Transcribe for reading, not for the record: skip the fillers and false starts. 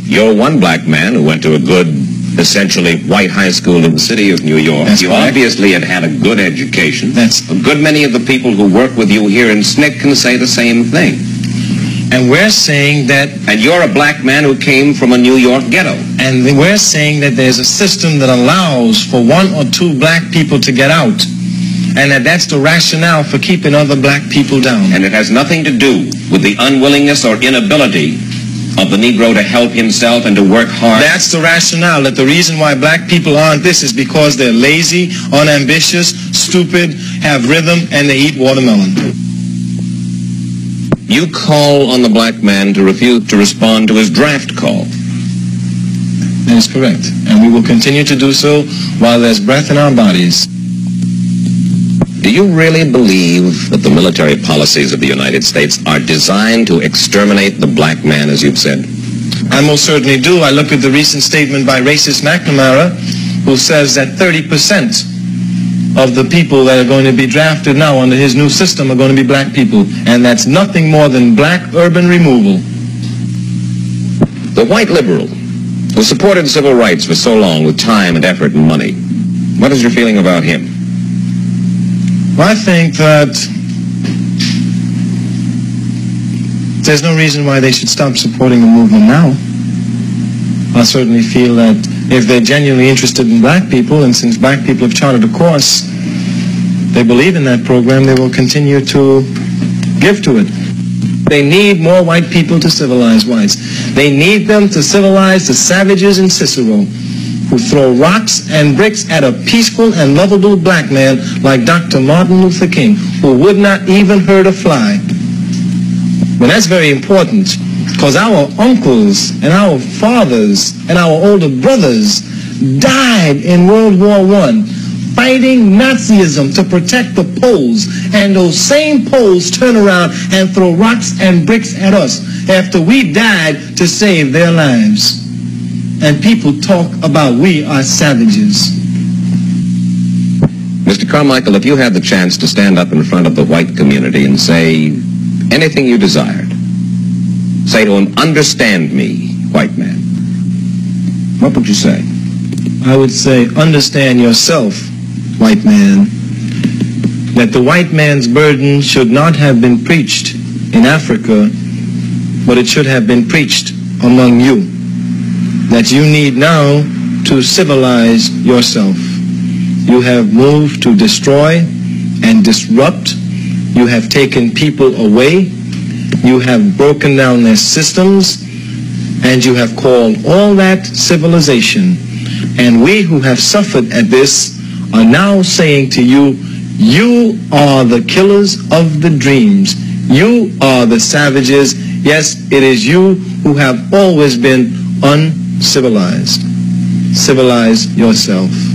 You're one black man who went to a good, essentially white high school in the city of New York. That's you correct. obviously had a good education. That's- A good many of the people who work with you here in SNCC can say the same thing. And we're saying that, And you're a black man who came from a New York ghetto. and we're saying that there's a system that allows for one or two black people to get out, and that's the rationale for keeping other black people down. And it has nothing to do with the unwillingness or inability of the Negro to help himself and to work hard. That's the rationale, that the reason why black people aren't this is because they're lazy, unambitious, stupid, have rhythm, and they eat watermelon. You call on the black man to refuse to respond to his draft call. That is correct. And we will continue to do so while there's breath in our bodies. Do you really believe that the military policies of the United States are designed to exterminate the black man, as you've said? I most certainly do. I look at the recent statement by racist McNamara, who says that 30% of the people that are going to be drafted now under his new system are going to be black people. And that's nothing more than black urban removal. The white liberal who supported civil rights for so long with time and effort and money, what is your feeling about him? Well, I think that there's no reason why they should stop supporting the movement now. I certainly feel that if they're genuinely interested in black people, and since black people have charted a course, they believe in that program, they will continue to give to it. They need more white people to civilize whites. They need them to civilize the savages in Cicero, who throw rocks and bricks at a peaceful and lovable black man like Dr. Martin Luther King, who would not even hurt a fly. But that's very important, because our uncles and our fathers and our older brothers died in World War I fighting Nazism to protect the Poles, and those same Poles turn around and throw rocks and bricks at us after we died to save their lives. And people talk about we are savages. Mr. Carmichael, if you had the chance to stand up in front of the white community and say anything you desired, say to him, "Understand me, white man," what would you say? I would say, understand yourself, white man, that the white man's burden should not have been preached in Africa, but it should have been preached among you. That you need now to civilize yourself. You have moved to destroy and disrupt. You have taken people away. You have broken down their systems, and you have called all that civilization. And we who have suffered at this are now saying to you, you are the killers of the dreams. You are the savages. Yes, it is you who have always been uncivilized. Civilize yourself.